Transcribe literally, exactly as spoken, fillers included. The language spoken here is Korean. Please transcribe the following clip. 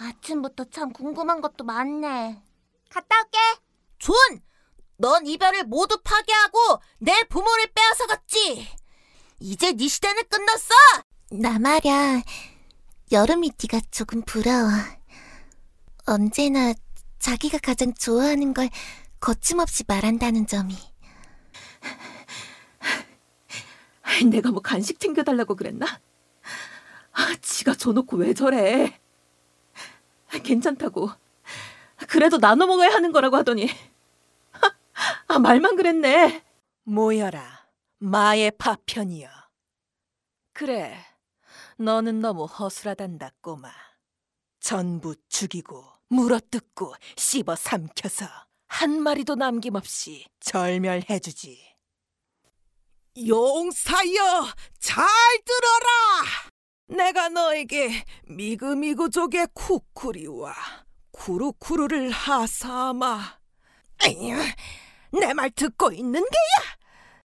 아침부터 참 궁금한 것도 많네. 갔다 올게. 존! 넌 이별을 모두 파괴하고 내 부모를 빼앗아갔지. 이제 네 시대는 끝났어. 나 말야, 여름이 네가 조금 부러워. 언제나 자기가 가장 좋아하는 걸 거침없이 말한다는 점이. 내가 뭐 간식 챙겨달라고 그랬나? 아, 지가 줘놓고 왜 저래? 괜찮다고. 그래도 나눠 먹어야 하는 거라고 하더니 아, 말만 그랬네. 모여라, 마의 파편이여. 그래, 너는 너무 허술하단다, 꼬마. 전부 죽이고 물어뜯고 씹어 삼켜서 한 마리도 남김없이 절멸해주지. 용사여, 잘 들어라! 내가 너에게 미그미그족의 쿠쿠리와 쿠루쿠루를 하사하마. 내 말 듣고 있는 게야?